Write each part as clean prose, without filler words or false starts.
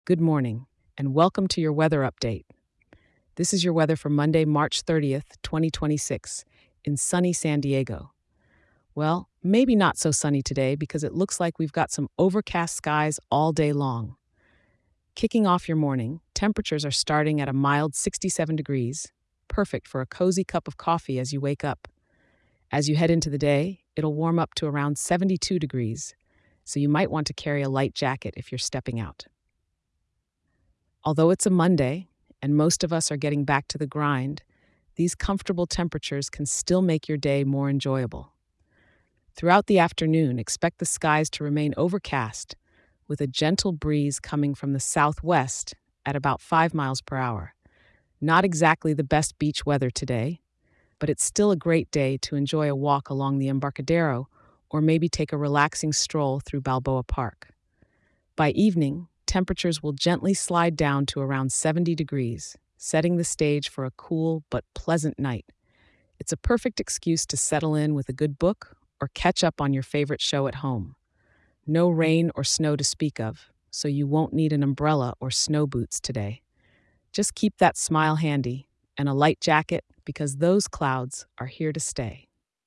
Good morning, and welcome to your weather update. This is your weather for Monday, March 30th, 2026, in sunny San Diego. Well, maybe not so sunny today because it looks like we've got some overcast skies all day long. Kicking off your morning, temperatures are starting at a mild 67 degrees, perfect for a cozy cup of coffee as you wake up. As you head into the day, it'll warm up to around 72 degrees, so you might want to carry a light jacket if you're stepping out. Although it's a Monday, and most of us are getting back to the grind, these comfortable temperatures can still make your day more enjoyable. Throughout the afternoon, expect the skies to remain overcast, with a gentle breeze coming from the southwest at about 5 miles per hour. Not exactly the best beach weather today, but it's still a great day to enjoy a walk along the Embarcadero or maybe take a relaxing stroll through Balboa Park. By evening, temperatures will gently slide down to around 70 degrees, setting the stage for a cool but pleasant night. It's a perfect excuse to settle in with a good book or catch up on your favorite show at home. No rain or snow to speak of, so you won't need an umbrella or snow boots today. Just keep that smile handy and a light jacket because those clouds are here to stay.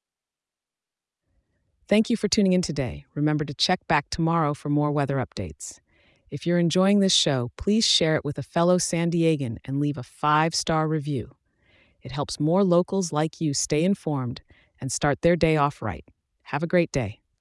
Thank you for tuning in today. Remember to check back tomorrow for more weather updates. If you're enjoying this show, please share it with a fellow San Diegan and leave a 5-star review. It helps more locals like you stay informed and start their day off right. Have a great day.